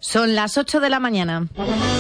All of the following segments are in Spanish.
Son las 8 de la mañana.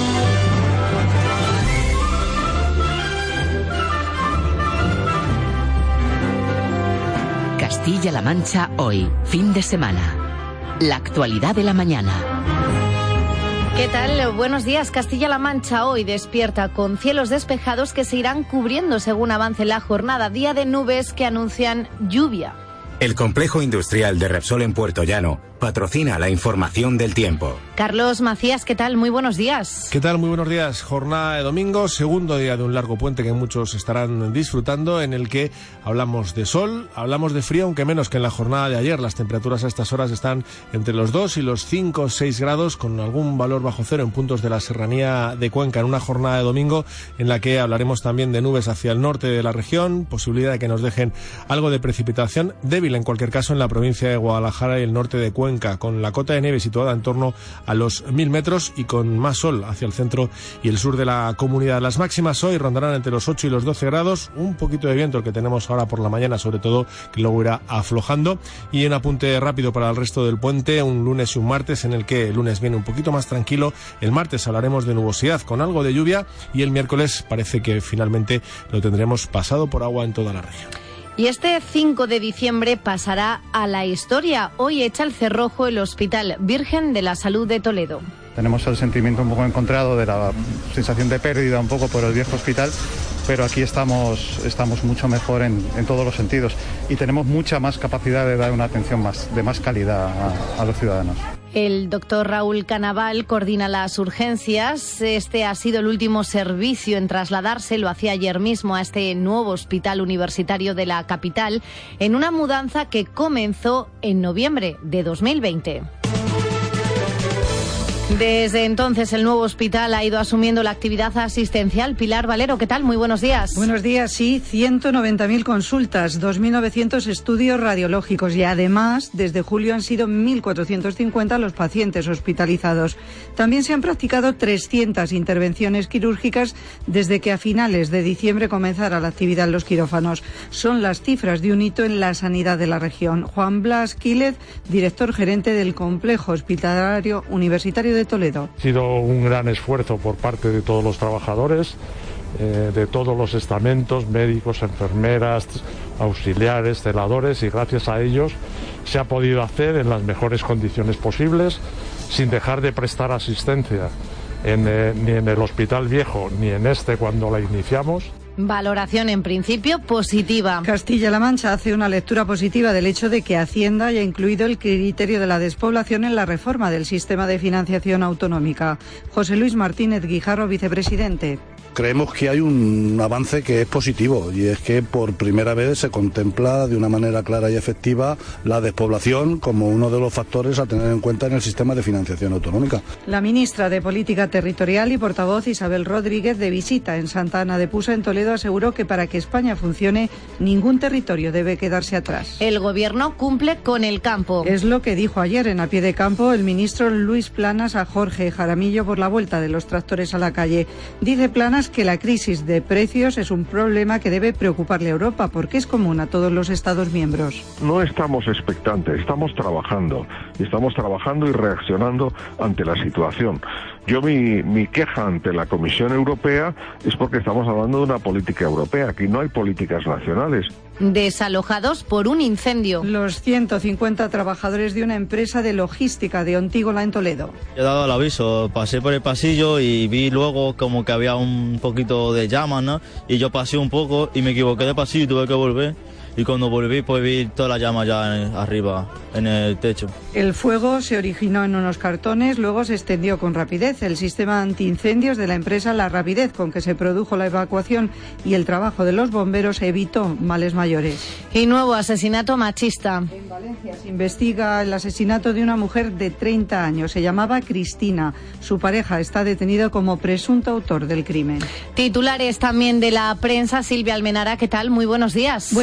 Castilla-La Mancha hoy, fin de semana. La actualidad de la mañana. ¿Qué tal? Buenos días. Castilla-La Mancha hoy despierta con cielos despejados que se irán cubriendo según avance la jornada. Día de nubes que anuncian lluvia. El complejo industrial de Repsol en Puerto Llano patrocina la información del tiempo. Carlos Macías, ¿qué tal? Muy buenos días. ¿Qué tal? Muy buenos días. Jornada de domingo, segundo día de un largo puente que muchos estarán disfrutando, en el que hablamos de sol, hablamos de frío, aunque menos que en la jornada de ayer. Las temperaturas a estas horas están entre los 2 y los 5 o 6 grados, con algún valor bajo cero en puntos de la serranía de Cuenca, en una jornada de domingo en la que hablaremos también de nubes hacia el norte de la región, posibilidad de que nos dejen algo de precipitación, débil en cualquier caso en la provincia de Guadalajara y el norte de Cuenca, con la cota de nieve situada en torno a los 1000 metros y con más sol hacia el centro y el sur de la comunidad. Las máximas hoy rondarán entre los 8 y los 12 grados, un poquito de viento el que tenemos ahora por la mañana, sobre todo, que luego irá aflojando. Y un apunte rápido para el resto del puente, un lunes y un martes en el que el lunes viene un poquito más tranquilo, el martes hablaremos de nubosidad con algo de lluvia y el miércoles parece que finalmente lo tendremos pasado por agua en toda la región. Y este 5 de diciembre pasará a la historia. Hoy echa el cerrojo el Hospital Virgen de la Salud de Toledo. Tenemos el sentimiento un poco encontrado de la sensación de pérdida un poco por el viejo hospital, pero aquí estamos mucho mejor en todos los sentidos y tenemos mucha más capacidad de dar una atención de más calidad a los ciudadanos. El doctor Raúl Canaval coordina las urgencias. Este ha sido el último servicio en trasladarse, lo hacía ayer mismo, a este nuevo hospital universitario de la capital, en una mudanza que comenzó en noviembre de 2020. Desde entonces el nuevo hospital ha ido asumiendo la actividad asistencial. Pilar Valero, ¿qué tal? Muy buenos días. Buenos días, sí, 190.000 consultas, 2.900 estudios radiológicos y además desde julio han sido 1.450 los pacientes hospitalizados. También se han practicado 300 intervenciones quirúrgicas desde que a finales de diciembre comenzara la actividad en los quirófanos. Son las cifras de un hito en la sanidad de la región. Juan Blas Quílez, director gerente del Complejo Hospitalario Universitario de Toledo. Ha sido un gran esfuerzo por parte de todos los trabajadores, de todos los estamentos, médicos, enfermeras, auxiliares, celadores, y gracias a ellos se ha podido hacer en las mejores condiciones posibles, sin dejar de prestar asistencia ni en el Hospital Viejo ni en este cuando la iniciamos. Valoración en principio positiva. Castilla-La Mancha hace una lectura positiva del hecho de que Hacienda haya incluido el criterio de la despoblación en la reforma del sistema de financiación autonómica. José Luis Martínez Guijarro, vicepresidente. Creemos que hay un avance que es positivo y es que por primera vez se contempla de una manera clara y efectiva la despoblación como uno de los factores a tener en cuenta en el sistema de financiación autonómica. La ministra de Política Territorial y portavoz Isabel Rodríguez, de visita en Santa Ana de Pusa, en Toledo, aseguró que para que España funcione ningún territorio debe quedarse atrás. El gobierno cumple con el campo. Es lo que dijo ayer en A Pie de Campo el ministro Luis Planas a Jorge Jaramillo por la vuelta de los tractores a la calle. Dice Planas que la crisis de precios es un problema que debe preocuparle a Europa porque es común a todos los Estados miembros. No estamos expectantes, estamos trabajando y reaccionando ante la situación. Yo mi queja ante la Comisión Europea es porque estamos hablando de una política europea, aquí no hay políticas nacionales. Desalojados por un incendio. Los 150 trabajadores de una empresa de logística de Ontígola, en Toledo. He dado el aviso, pasé por el pasillo y vi luego como que había un poquito de llamas, ¿no? Y yo pasé un poco y me equivoqué de pasillo y tuve que volver. Y cuando volví, pues vi toda la llama ya arriba, en el techo. El fuego se originó en unos cartones, luego se extendió con rapidez. El sistema antiincendios de la empresa, la rapidez con que se produjo la evacuación y el trabajo de los bomberos evitó males mayores. Y nuevo asesinato machista. En Valencia se investiga el asesinato de una mujer de 30 años. Se llamaba Cristina. Su pareja está detenido como presunto autor del crimen. Titulares también de la prensa. Silvia Almenara, ¿qué tal? Muy buenos días. Buenos días.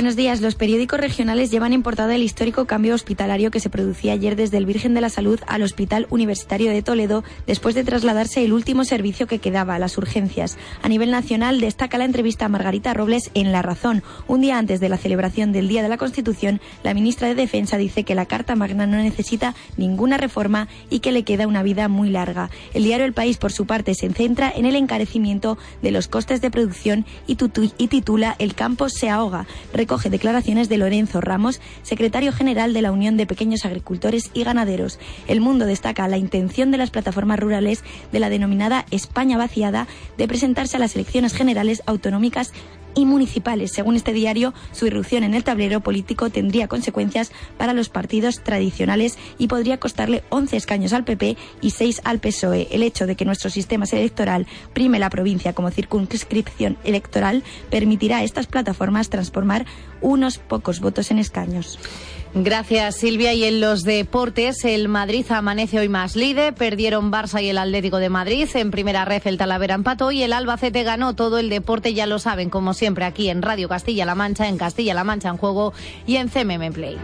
los periódicos regionales llevan en portada el histórico cambio hospitalario que se producía ayer desde el Virgen de la Salud al Hospital Universitario de Toledo, después de trasladarse el último servicio que quedaba, las urgencias. A nivel nacional destaca la entrevista a Margarita Robles en La Razón. Un día antes de la celebración del Día de la Constitución, la ministra de Defensa dice que la Carta Magna no necesita ninguna reforma y que le queda una vida muy larga. El diario El País, por su parte, se centra en el encarecimiento de los costes de producción y titula El campo se ahoga. Recoge declaraciones de Lorenzo Ramos, secretario general de la Unión de Pequeños Agricultores y Ganaderos. El Mundo destaca la intención de las plataformas rurales de la denominada España vaciada de presentarse a las elecciones generales autonómicas y municipales. Según este diario, su irrupción en el tablero político tendría consecuencias para los partidos tradicionales y podría costarle 11 escaños al PP y 6 al PSOE. El hecho de que nuestro sistema electoral prime la provincia como circunscripción electoral permitirá a estas plataformas transformar unos pocos votos en escaños. Gracias, Silvia. Y en los deportes, el Madrid amanece hoy más líder. Perdieron Barça y el Atlético de Madrid. En primera ref el Talavera empató y el Albacete ganó. Todo el deporte ya lo saben, como siempre, aquí en Radio Castilla-La Mancha, en Castilla-La Mancha en Juego y en CMM Play.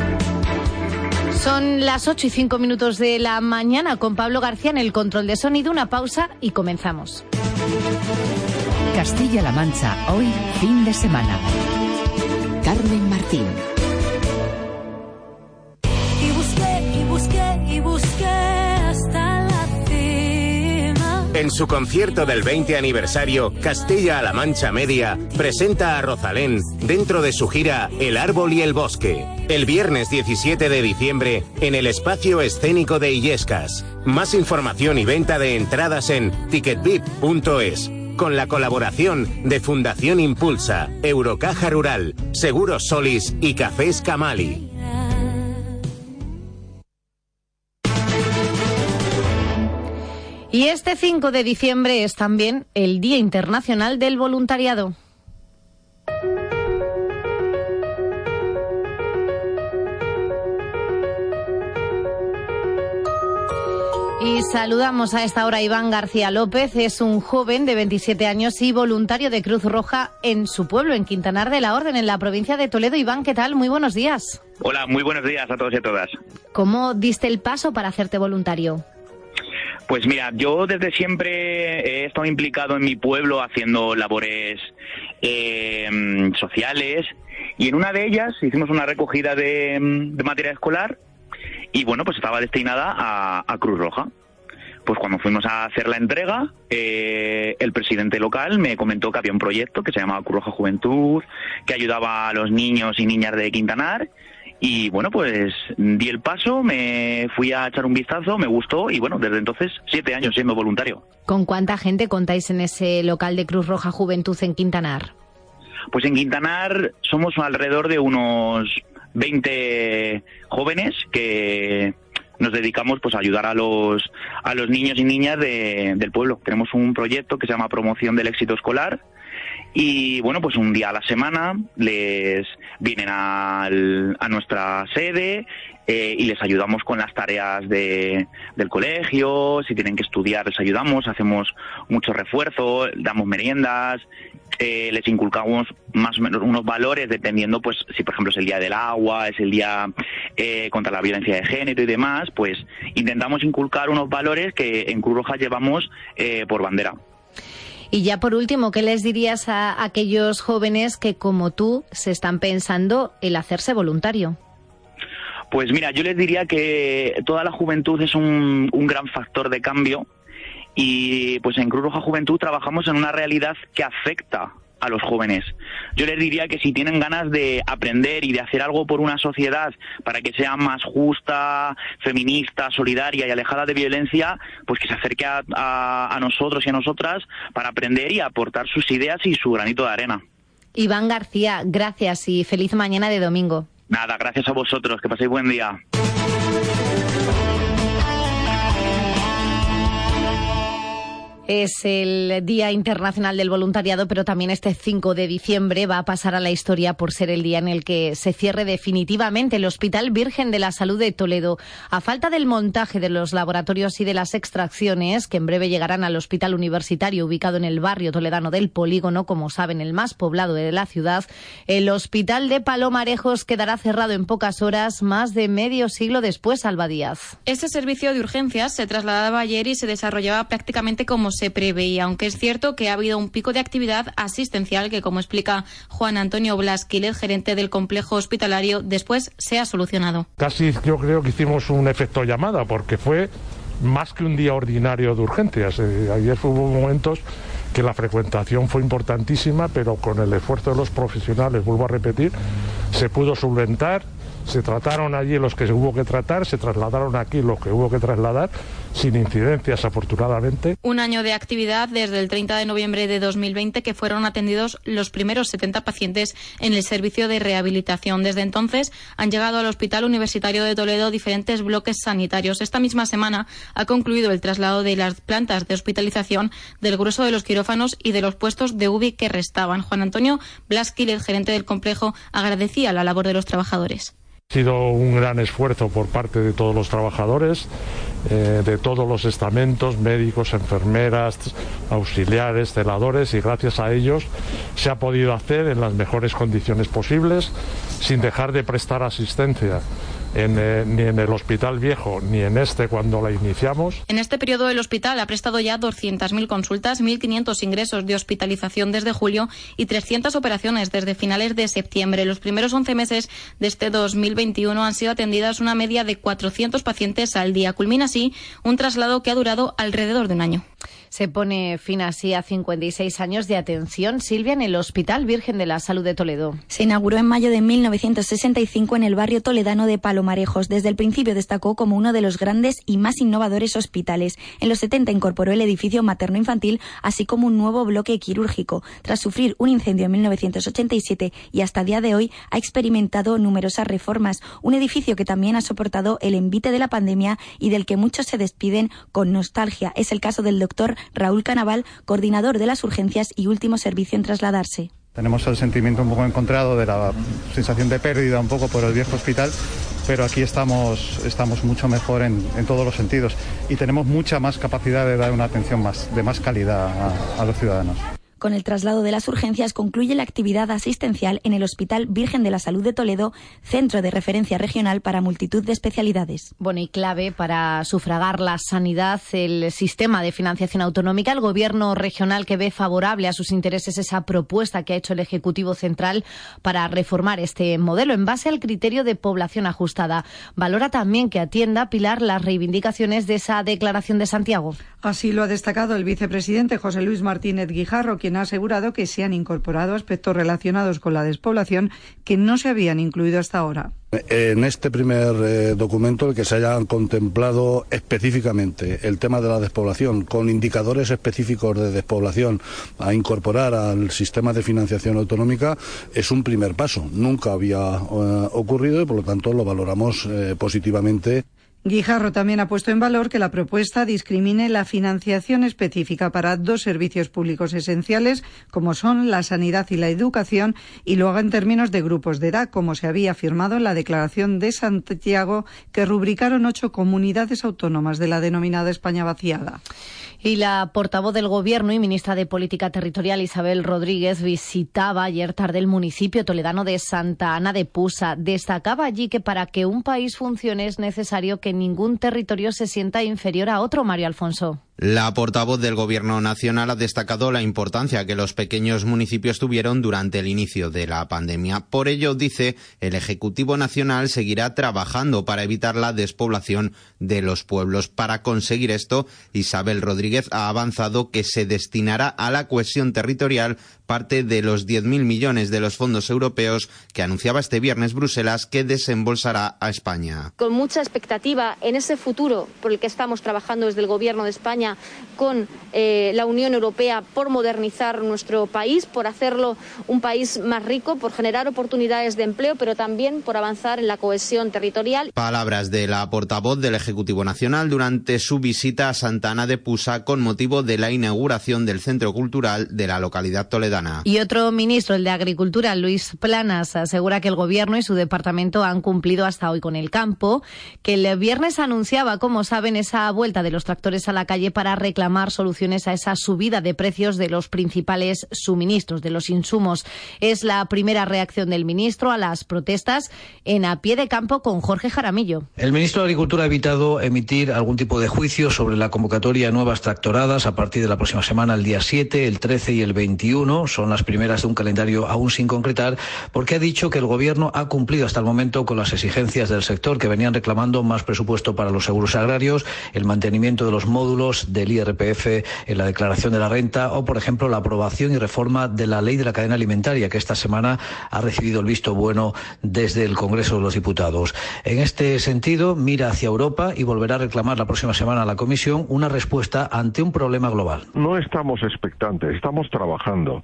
Son las 8:05 de la mañana con Pablo García en el control de sonido. Una pausa y comenzamos. Castilla-La Mancha, hoy fin de semana. Carmen Martín. Y busqué hasta la cima. En su concierto del 20 aniversario, Castilla-La Mancha Media presenta a Rosalén dentro de su gira El Árbol y el Bosque. El viernes 17 de diciembre en el espacio escénico de Illescas. Más información y venta de entradas en ticketbip.es. Con la colaboración de Fundación Impulsa, Eurocaja Rural, Seguros Solis y Cafés Camali. Y este 5 de diciembre es también el Día Internacional del Voluntariado. Y saludamos a esta hora a Iván García López. Es un joven de 27 años y voluntario de Cruz Roja en su pueblo, en Quintanar de la Orden, en la provincia de Toledo. Iván, ¿qué tal? Muy buenos días. Hola, muy buenos días a todos y a todas. ¿Cómo diste el paso para hacerte voluntario? Pues mira, yo desde siempre he estado implicado en mi pueblo haciendo labores sociales, y en una de ellas hicimos una recogida de material escolar y bueno, pues estaba destinada a Cruz Roja. Pues cuando fuimos a hacer la entrega, el presidente local me comentó que había un proyecto que se llamaba Cruz Roja Juventud, que ayudaba a los niños y niñas de Quintanar. Y bueno, pues di el paso, me fui a echar un vistazo, me gustó y bueno, desde entonces 7 años siendo voluntario. ¿Con cuánta gente contáis en ese local de Cruz Roja Juventud en Quintanar? Pues en Quintanar somos alrededor de unos 20 jóvenes que nos dedicamos pues a ayudar a los niños y niñas del pueblo. Tenemos un proyecto que se llama Promoción del Éxito Escolar. Y bueno, pues un día a la semana les vienen a nuestra sede y les ayudamos con las tareas del colegio. Si tienen que estudiar les ayudamos, hacemos mucho refuerzo, damos meriendas, les inculcamos más o menos unos valores dependiendo, pues si por ejemplo es el día del agua, es el día contra la violencia de género y demás, pues intentamos inculcar unos valores que en Cruz Roja llevamos por bandera. Y ya por último, ¿qué les dirías a aquellos jóvenes que, como tú, se están pensando el hacerse voluntario? Pues mira, yo les diría que toda la juventud es un gran factor de cambio y pues en Cruz Roja Juventud trabajamos en una realidad que afecta a los jóvenes. Yo les diría que si tienen ganas de aprender y de hacer algo por una sociedad para que sea más justa, feminista, solidaria y alejada de violencia, pues que se acerque a nosotros y a nosotras para aprender y aportar sus ideas y su granito de arena. Iván García, gracias y feliz mañana de domingo. Nada, gracias a vosotros, que paséis buen día. Es el Día Internacional del Voluntariado, pero también este 5 de diciembre va a pasar a la historia por ser el día en el que se cierre definitivamente el Hospital Virgen de la Salud de Toledo. A falta del montaje de los laboratorios y de las extracciones, que en breve llegarán al Hospital Universitario ubicado en el barrio toledano del Polígono, como saben, el más poblado de la ciudad, el Hospital de Palomarejos quedará cerrado en pocas horas, más de medio siglo después. Alba Díaz. Este servicio de urgencias se trasladaba ayer y se desarrollaba prácticamente como se preveía, aunque es cierto que ha habido un pico de actividad asistencial que, como explica Juan Antonio Blasquílez, gerente del complejo hospitalario, después se ha solucionado. Casi yo creo que hicimos un efecto llamada, porque fue más que un día ordinario de urgencias. Ayer hubo momentos que la frecuentación fue importantísima, pero con el esfuerzo de los profesionales, vuelvo a repetir, se pudo solventar. Se trataron allí los que hubo que tratar, se trasladaron aquí los que hubo que trasladar, sin incidencias, afortunadamente. Un año de actividad desde el 30 de noviembre de 2020, que fueron atendidos los primeros 70 pacientes en el servicio de rehabilitación. Desde entonces han llegado al Hospital Universitario de Toledo diferentes bloques sanitarios. Esta misma semana ha concluido el traslado de las plantas de hospitalización, del grueso de los quirófanos y de los puestos de UBI que restaban. Juan Antonio Blasquílez, gerente del complejo, agradecía la labor de los trabajadores. Ha sido un gran esfuerzo por parte de todos los trabajadores, de todos los estamentos, médicos, enfermeras, auxiliares, celadores, y gracias a ellos se ha podido hacer en las mejores condiciones posibles, sin dejar de prestar asistencia. Ni en el Hospital Viejo ni en este cuando la iniciamos. En este periodo el hospital ha prestado ya 200.000 consultas, 1.500 ingresos de hospitalización desde julio y 300 operaciones desde finales de septiembre. Los primeros 11 meses de este 2021 han sido atendidas una media de 400 pacientes al día. Culmina así un traslado que ha durado alrededor de un año. Se pone fin así a 56 años de atención, Silvia, en el Hospital Virgen de la Salud de Toledo. Se inauguró en mayo de 1965 en el barrio toledano de Palomarejos. Desde el principio destacó como uno de los grandes y más innovadores hospitales. En los 70 incorporó el edificio materno-infantil, así como un nuevo bloque quirúrgico. Tras sufrir un incendio en 1987 y hasta día de hoy ha experimentado numerosas reformas. Un edificio que también ha soportado el envite de la pandemia y del que muchos se despiden con nostalgia. Es el caso del doctor Raúl Canaval, coordinador de las urgencias y último servicio en trasladarse. Tenemos el sentimiento un poco encontrado de la sensación de pérdida un poco por el viejo hospital, pero aquí estamos mucho mejor en todos los sentidos y tenemos mucha más capacidad de dar una atención de más calidad a los ciudadanos. Con el traslado de las urgencias concluye la actividad asistencial en el Hospital Virgen de la Salud de Toledo, centro de referencia regional para multitud de especialidades. Bueno, y clave para sufragar la sanidad, el sistema de financiación autonómica. El Gobierno regional, que ve favorable a sus intereses esa propuesta que ha hecho el Ejecutivo Central para reformar este modelo en base al criterio de población ajustada. Valora también que atienda, Pilar, las reivindicaciones de esa declaración de Santiago. Así lo ha destacado el vicepresidente José Luis Martínez Guijarro, quien ha asegurado que se han incorporado aspectos relacionados con la despoblación que no se habían incluido hasta ahora. En este primer documento, el que se haya contemplado específicamente el tema de la despoblación, con indicadores específicos de despoblación a incorporar al sistema de financiación autonómica, es un primer paso. Nunca había ocurrido y, por lo tanto, lo valoramos positivamente. Guijarro también ha puesto en valor que la propuesta discrimine la financiación específica para dos servicios públicos esenciales, como son la sanidad y la educación, y lo haga en términos de grupos de edad, como se había afirmado en la Declaración de Santiago, que rubricaron 8 comunidades autónomas de la denominada España vaciada. Y la portavoz del Gobierno y ministra de Política Territorial, Isabel Rodríguez, visitaba ayer tarde el municipio toledano de Santa Ana de Pusa. Destacaba allí que para que un país funcione es necesario que ningún territorio se sienta inferior a otro. Mario Alfonso. La portavoz del Gobierno nacional ha destacado la importancia que los pequeños municipios tuvieron durante el inicio de la pandemia. Por ello, dice, el Ejecutivo Nacional seguirá trabajando para evitar la despoblación de los pueblos. Para conseguir esto, Isabel Rodríguez ha avanzado que se destinará a la cohesión territorial parte de los 10.000 millones de los fondos europeos que anunciaba este viernes Bruselas, que desembolsará a España. Con mucha expectativa en ese futuro por el que estamos trabajando desde el Gobierno de España, España con la Unión Europea por modernizar nuestro país, por hacerlo un país más rico, por generar oportunidades de empleo, pero también por avanzar en la cohesión territorial. Palabras de la portavoz del Ejecutivo Nacional durante su visita a Santa Ana de Pusa con motivo de la inauguración del Centro Cultural de la localidad toledana. Y otro ministro, el de Agricultura, Luis Planas, asegura que el Gobierno y su departamento han cumplido hasta hoy con el campo, que el viernes anunciaba, como saben, esa vuelta de los tractores a la calle para reclamar soluciones a esa subida de precios de los principales suministros, de los insumos. Es la primera reacción del ministro a las protestas en A Pie de Campo con Jorge Jaramillo. El ministro de Agricultura ha evitado emitir algún tipo de juicio sobre la convocatoria de nuevas tractoradas a partir de la próxima semana, el día 7, el 13 y el 21. Son las primeras de un calendario aún sin concretar, porque ha dicho que el Gobierno ha cumplido hasta el momento con las exigencias del sector, que venían reclamando más presupuesto para los seguros agrarios, el mantenimiento de los módulos del IRPF en la declaración de la renta o, por ejemplo, la aprobación y reforma de la ley de la cadena alimentaria, que esta semana ha recibido el visto bueno desde el Congreso de los Diputados. En este sentido, mira hacia Europa y volverá a reclamar la próxima semana a la Comisión una respuesta ante un problema global. No estamos expectantes, estamos trabajando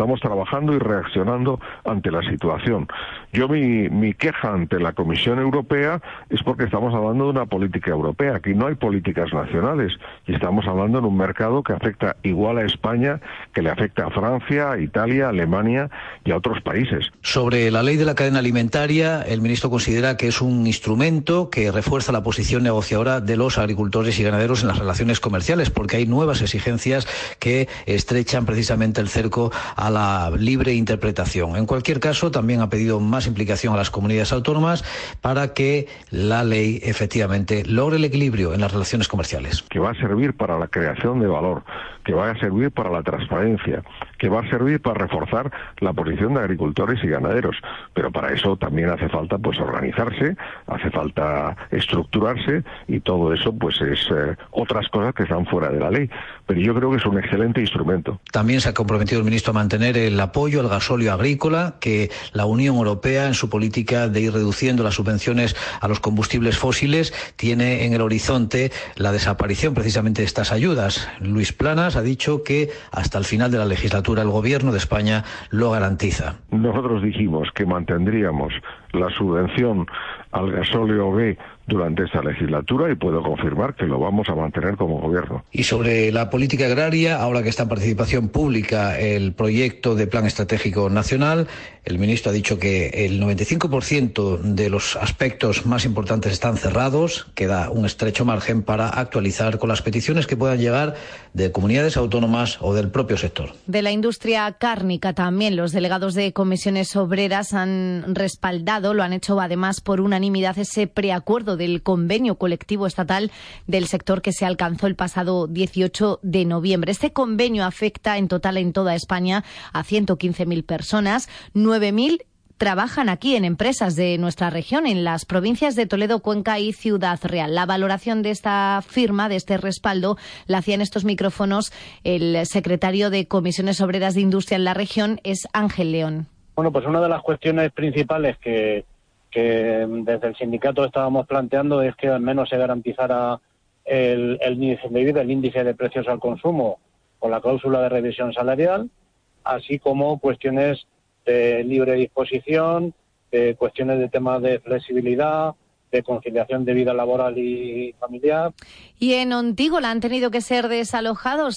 y reaccionando ante la situación. Yo mi queja ante la Comisión Europea es porque estamos hablando de una política europea. Aquí no hay políticas nacionales y estamos hablando en un mercado que afecta igual a España, que le afecta a Francia, a Italia, a Alemania y a otros países. Sobre la ley de la cadena alimentaria, el ministro considera que es un instrumento que refuerza la posición negociadora de los agricultores y ganaderos en las relaciones comerciales, porque hay nuevas exigencias que estrechan precisamente el cerco a la libre interpretación. En cualquier caso, también ha pedido más implicación a las comunidades autónomas para que la ley efectivamente logre el equilibrio en las relaciones comerciales. Que va a servir para la creación de valor, que va a servir para la transparencia, que va a servir para reforzar la posición de agricultores y ganaderos. Pero para eso también hace falta organizarse, hace falta estructurarse y todo eso es otras cosas que están fuera de la ley. Pero yo creo que es un excelente instrumento. También se ha comprometido el ministro a mantener el apoyo al gasóleo agrícola, que la Unión Europea, en su política de ir reduciendo las subvenciones a los combustibles fósiles, tiene en el horizonte la desaparición precisamente de estas ayudas. Luis Planas ha dicho que hasta el final de la legislatura el Gobierno de España lo garantiza. Nosotros dijimos que mantendríamos la subvención al gasóleo B durante esta legislatura y puedo confirmar que lo vamos a mantener como Gobierno. Y sobre la política agraria, ahora que está en participación pública el proyecto de Plan Estratégico Nacional, el ministro ha dicho que el 95% de los aspectos más importantes están cerrados, queda un estrecho margen para actualizar con las peticiones que puedan llegar de comunidades autónomas o del propio sector. De la industria cárnica también los delegados de comisiones obreras han respaldado, lo han hecho además por unanimidad, ese preacuerdo del convenio colectivo estatal del sector que se alcanzó el pasado 18 de noviembre. Este convenio afecta en total en toda España a 115.000 personas, 9.000 trabajan aquí en empresas de nuestra región, en las provincias de Toledo, Cuenca y Ciudad Real. La valoración de esta firma, de este respaldo, la hacía en estos micrófonos el secretario de Comisiones Obreras de Industria en la región, es Ángel León. Bueno, pues una de las cuestiones principales que desde el sindicato estábamos planteando es que al menos se garantizara el índice de precios al consumo con la cláusula de revisión salarial, así como cuestiones de libre disposición, de cuestiones de temas de flexibilidad, de conciliación de vida laboral y familiar. Y en Ontígola han tenido que ser desalojados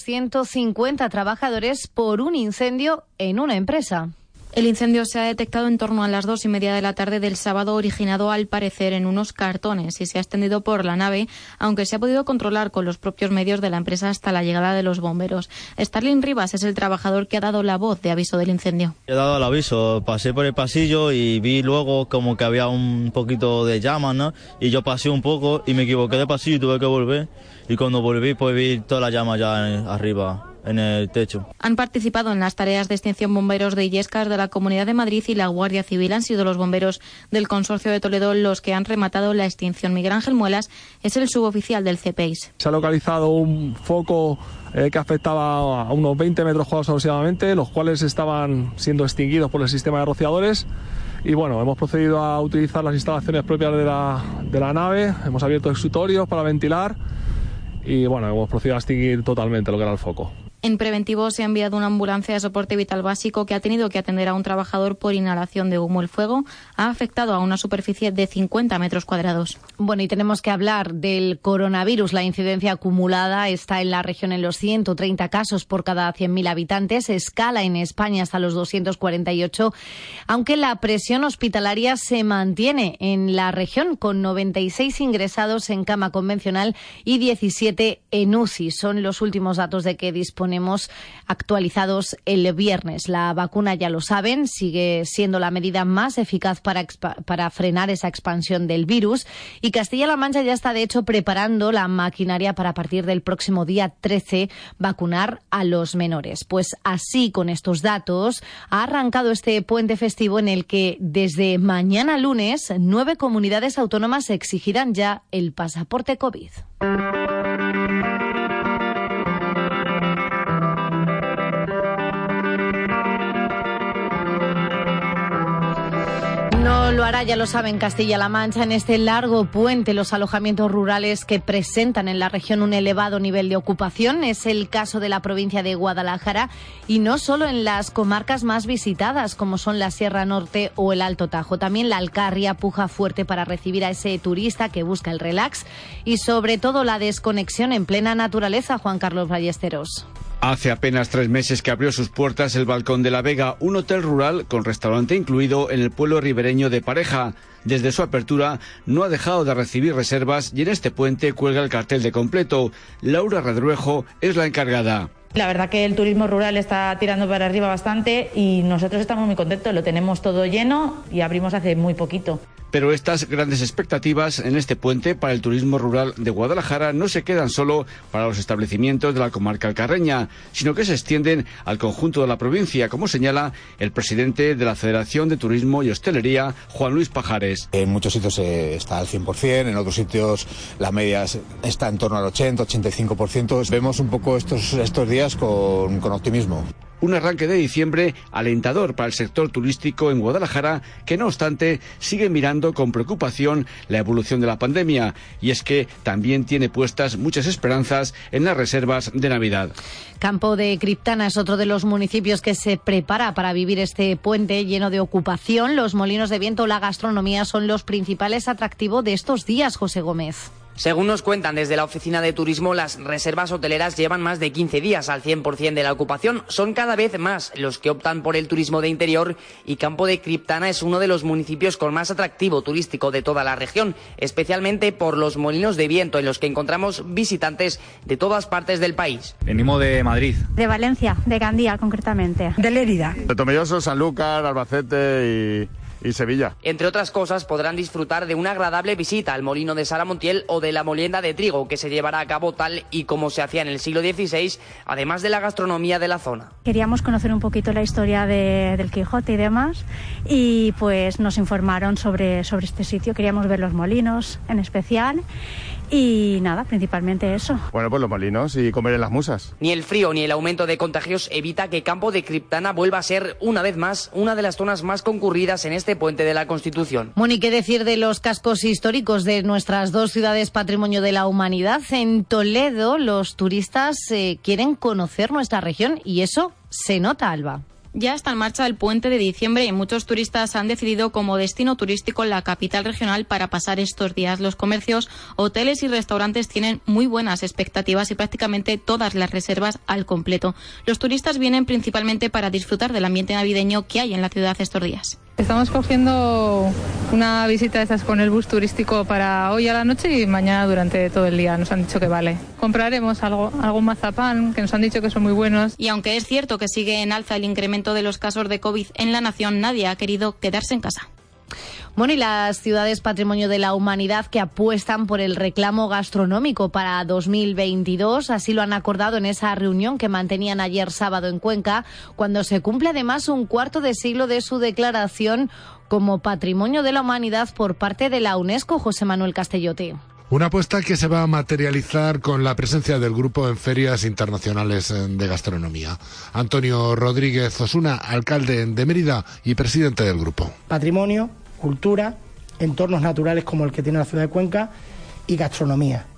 150 trabajadores por un incendio en una empresa. El incendio se ha detectado en torno a las 2:30 de la tarde del sábado, originado al parecer en unos cartones y se ha extendido por la nave, aunque se ha podido controlar con los propios medios de la empresa hasta la llegada de los bomberos. Starling Rivas es el trabajador que ha dado la voz de aviso del incendio. He dado el aviso, pasé por el pasillo y vi luego como que había un poquito de llamas, ¿no? Y yo pasé un poco y me equivoqué de pasillo y tuve que volver. Y cuando volví, pues vi toda la llama ya arriba, en el techo. Han participado en las tareas de extinción bomberos de Illescas, de la Comunidad de Madrid y la Guardia Civil. Han sido los bomberos del Consorcio de Toledo los que han rematado la extinción. Miguel Ángel Muelas es el suboficial del CEPEIS. Se ha localizado un foco que afectaba a unos 20 metros cuadrados aproximadamente, los cuales estaban siendo extinguidos por el sistema de rociadores. Y bueno, hemos procedido a utilizar las instalaciones propias de la nave, hemos abierto extrusorios para ventilar y bueno, hemos procedido a extinguir totalmente lo que era el foco. En preventivo se ha enviado una ambulancia de soporte vital básico que ha tenido que atender a un trabajador por inhalación de humo. El fuego ha afectado a una superficie de 50 metros cuadrados. Bueno, y tenemos que hablar del coronavirus. La incidencia acumulada está en la región en los 130 casos por cada 100.000 habitantes. Escala en España hasta los 248, aunque la presión hospitalaria se mantiene en la región con 96 ingresados en cama convencional y 17 en UCI. Son los últimos datos de que disponemos actualizados el viernes. La vacuna, ya lo saben, sigue siendo la medida más eficaz para frenar esa expansión del virus, y Castilla-La Mancha ya está de hecho preparando la maquinaria para a partir del próximo día 13 vacunar a los menores. Pues así, con estos datos, ha arrancado este puente festivo en el que desde mañana lunes 9 comunidades autónomas exigirán ya el pasaporte COVID. No lo hará, ya lo saben, Castilla-La Mancha. En este largo puente, los alojamientos rurales que presentan en la región un elevado nivel de ocupación. Es el caso de la provincia de Guadalajara, y no solo en las comarcas más visitadas, como son la Sierra Norte o el Alto Tajo. También la Alcarria puja fuerte para recibir a ese turista que busca el relax y sobre todo la desconexión en plena naturaleza. Juan Carlos Ballesteros. Hace apenas 3 meses que abrió sus puertas el Balcón de la Vega, un hotel rural con restaurante incluido en el pueblo ribereño de Pareja. Desde su apertura no ha dejado de recibir reservas y en este puente cuelga el cartel de completo. Laura Redruejo es la encargada. La verdad que el turismo rural está tirando para arriba bastante y nosotros estamos muy contentos, lo tenemos todo lleno y abrimos hace muy poquito. Pero estas grandes expectativas en este puente para el turismo rural de Guadalajara no se quedan solo para los establecimientos de la comarca alcarreña, sino que se extienden al conjunto de la provincia, como señala el presidente de la Federación de Turismo y Hostelería, Juan Luis Pajares. En muchos sitios está al 100%, en otros sitios la media está en torno al 80-85%. Vemos un poco estos días con optimismo. Un arranque de diciembre alentador para el sector turístico en Guadalajara, que no obstante sigue mirando con preocupación la evolución de la pandemia, y es que también tiene puestas muchas esperanzas en las reservas de Navidad. Campo de Criptana es otro de los municipios que se prepara para vivir este puente lleno de ocupación. Los molinos de viento o la gastronomía son los principales atractivos de estos días, José Gómez. Según nos cuentan desde la Oficina de Turismo, las reservas hoteleras llevan más de 15 días al 100% de la ocupación. Son cada vez más los que optan por el turismo de interior, y Campo de Criptana es uno de los municipios con más atractivo turístico de toda la región, especialmente por los molinos de viento en los que encontramos visitantes de todas partes del país. Venimos de Madrid. De Valencia, de Gandía concretamente. De Lérida. De Tomelloso, Sanlúcar, Albacete y Sevilla. Entre otras cosas, podrán disfrutar de una agradable visita al molino de Sara Montiel o de la molienda de trigo, que se llevará a cabo tal y como se hacía en el siglo XVI, además de la gastronomía de la zona. Queríamos conocer un poquito la historia del Quijote y demás, y pues nos informaron sobre este sitio. Queríamos ver los molinos en especial. Y nada, principalmente eso. Bueno, pues los molinos y comer en las musas. Ni el frío ni el aumento de contagios evita que Campo de Criptana vuelva a ser, una vez más, una de las zonas más concurridas en este puente de la Constitución. Bueno, ¿y qué decir de los cascos históricos de nuestras dos ciudades Patrimonio de la Humanidad? En Toledo los turistas quieren conocer nuestra región y eso se nota, Alba. Ya está en marcha el puente de diciembre y muchos turistas han decidido como destino turístico la capital regional para pasar estos días. Los comercios, hoteles y restaurantes tienen muy buenas expectativas y prácticamente todas las reservas al completo. Los turistas vienen principalmente para disfrutar del ambiente navideño que hay en la ciudad estos días. Estamos cogiendo una visita de estas con el bus turístico para hoy a la noche y mañana durante todo el día. Nos han dicho que vale. Compraremos algún mazapán, que nos han dicho que son muy buenos. Y aunque es cierto que sigue en alza el incremento de los casos de COVID en la nación, nadie ha querido quedarse en casa. Bueno, y las ciudades Patrimonio de la Humanidad que apuestan por el reclamo gastronómico para 2022, así lo han acordado en esa reunión que mantenían ayer sábado en Cuenca, cuando se cumple además un cuarto de siglo de su declaración como Patrimonio de la Humanidad por parte de la UNESCO. José Manuel Castellote. Una apuesta que se va a materializar con la presencia del grupo en ferias internacionales de gastronomía. Antonio Rodríguez Osuna, alcalde de Mérida y presidente del grupo. Patrimonio, cultura, entornos naturales como el que tiene la ciudad de Cuenca y gastronomía.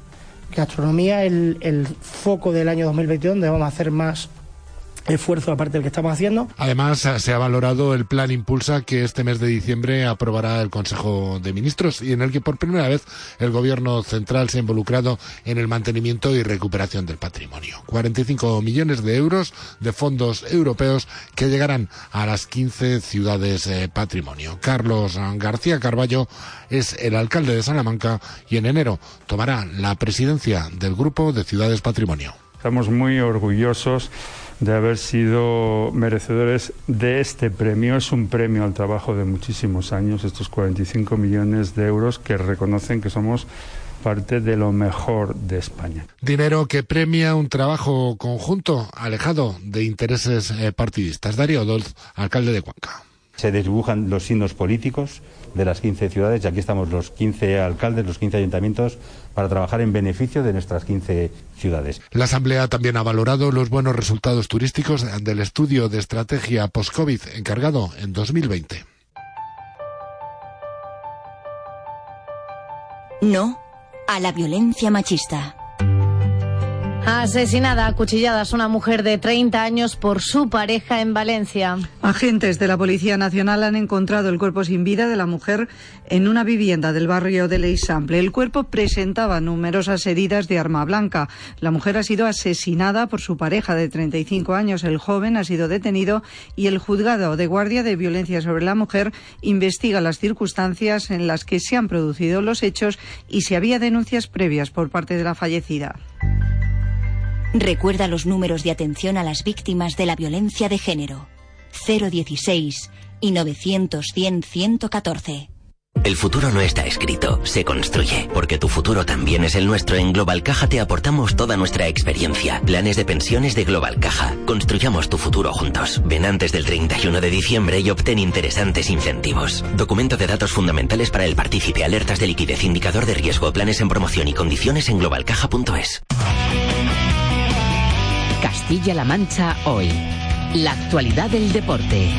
gastronomía es el foco del año 2022, donde vamos a hacer más esfuerzo aparte del que estamos haciendo. Además, se ha valorado el plan Impulsa que este mes de diciembre aprobará el Consejo de Ministros y en el que por primera vez el Gobierno central se ha involucrado en el mantenimiento y recuperación del patrimonio. 45 millones de euros de fondos europeos que llegarán a las 15 ciudades patrimonio. Carlos García Carballo es el alcalde de Salamanca y en enero tomará la presidencia del Grupo de Ciudades Patrimonio. Estamos muy orgullosos de haber sido merecedores de este premio. Es un premio al trabajo de muchísimos años, estos 45 millones de euros que reconocen que somos parte de lo mejor de España. Dinero que premia un trabajo conjunto alejado de intereses partidistas. Darío Dolz, alcalde de Cuenca. Se desdibujan los signos políticos de las 15 ciudades y aquí estamos los 15 alcaldes, los 15 ayuntamientos para trabajar en beneficio de nuestras 15 ciudades. La Asamblea también ha valorado los buenos resultados turísticos del estudio de estrategia post-COVID encargado en 2020. No a la violencia machista. Asesinada a cuchilladas una mujer de 30 años por su pareja en Valencia. Agentes de la Policía Nacional han encontrado el cuerpo sin vida de la mujer en una vivienda del barrio de l'Eixample. El cuerpo presentaba numerosas heridas de arma blanca. La mujer ha sido asesinada por su pareja de 35 años. El joven ha sido detenido y el juzgado de guardia de violencia sobre la mujer investiga las circunstancias en las que se han producido los hechos y si había denuncias previas por parte de la fallecida. Recuerda los números de atención a las víctimas de la violencia de género. 016 y 900-100-114. El futuro no está escrito, se construye. Porque tu futuro también es el nuestro, en Global Caja te aportamos toda nuestra experiencia. Planes de pensiones de Global Caja. Construyamos tu futuro juntos. Ven antes del 31 de diciembre y obtén interesantes incentivos. Documento de datos fundamentales para el partícipe, alertas de liquidez, indicador de riesgo, planes en promoción y condiciones en globalcaja.es. Castilla-La Mancha hoy. La actualidad del deporte.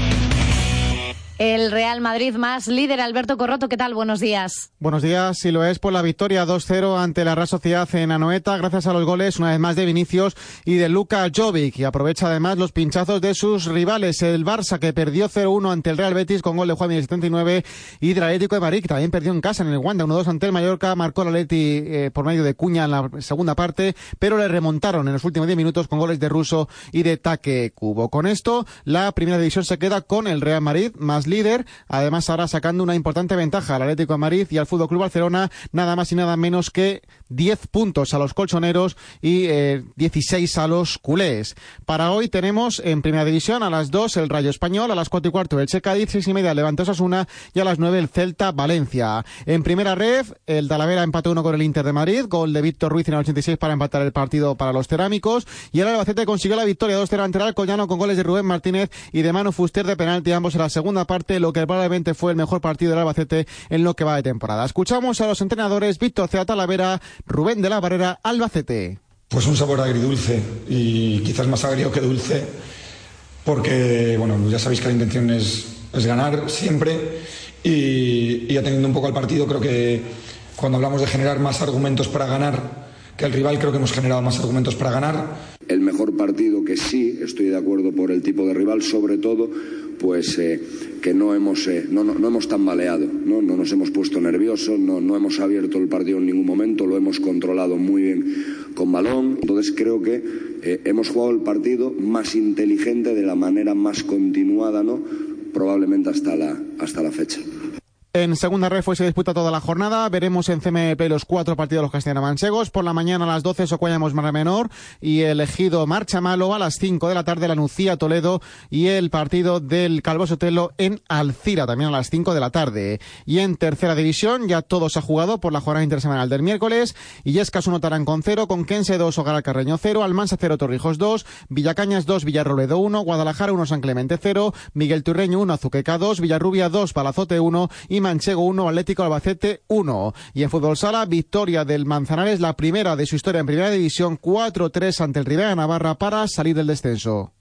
El Real Madrid más líder, Alberto Corroto, ¿qué tal? Buenos días. Buenos días, sí lo es por la victoria 2-0 ante la Real Sociedad en Anoeta, gracias a los goles una vez más de Vinicius y de Luka Jovic, y aprovecha además los pinchazos de sus rivales, el Barça que perdió 0-1 ante el Real Betis con gol de Juan en el 79 y del Atlético de Madrid que también perdió en casa en el Wanda 1-2 ante el Mallorca, marcó el Atleti por medio de Cuña en la segunda parte, pero le remontaron en los últimos 10 minutos con goles de Russo y de Take Kubo. Con esto, la primera división se queda con el Real Madrid más líder, además ahora sacando una importante ventaja al Atlético de Madrid y al FC Barcelona, nada más y nada menos que 10 puntos a los colchoneros y 16 a los culés. Para hoy tenemos en Primera División a las 2 el Rayo Español, a las 4:15 el Che Cádiz, 6:30 el Levante Osasuna y a las 9 el Celta Valencia. En Primera Ref, el Talavera empató 1 con el Inter de Madrid, gol de Víctor Ruiz en el 86 para empatar el partido para los cerámicos, y el Albacete consiguió la victoria 2-0 ante el Alcoyano con goles de Rubén Martínez y de Manu Fuster de penalti, ambos en la segunda parte, lo que probablemente fue el mejor partido del Albacete en lo que va de temporada. Escuchamos a los entrenadores Víctor Cea Talavera, Rubén de la Barrera, Albacete. Pues un sabor agridulce y quizás más agrio que dulce, porque bueno, ya sabéis que la intención es ganar siempre y atendiendo un poco al partido, creo que cuando hablamos de generar más argumentos para ganar que el rival, creo que hemos generado más argumentos para ganar. El mejor partido, que sí, estoy de acuerdo por el tipo de rival, sobre todo pues que no hemos tambaleado, no nos hemos puesto nerviosos, no hemos abierto el partido en ningún momento, lo hemos controlado muy bien con balón. Entonces creo que hemos jugado el partido más inteligente, de la manera más continuada, ¿no?, probablemente hasta la fecha. En segunda ref se disputa toda la jornada. Veremos en CMP los 4 partidos de los castellano-manchegos. Por la mañana a las 12 Socuellamos Mar Menor y el Ejido Marchamalo. A las 5 de la tarde la Nucía Toledo y el partido del Calvo Sotelo en Alcira, también a las 5 de la tarde. Y en tercera división ya todo se ha jugado por la jornada intersemanal del miércoles. Illescas 1 Tarancón 0, Conquense 2 Hogar Carreño 0, Almansa 0 Torrijos 2, Villacañas 2 Villarroledo 1, Guadalajara 1 San Clemente 0, Miguel Turreño 1 Azuqueca 2, Villarrubia 2 Palazote 1 y Manchego 1, Atlético Albacete 1. Y en fútbol sala, victoria del Manzanares, la primera de su historia en primera división, 4-3 ante el Rivera Navarra para salir del descenso.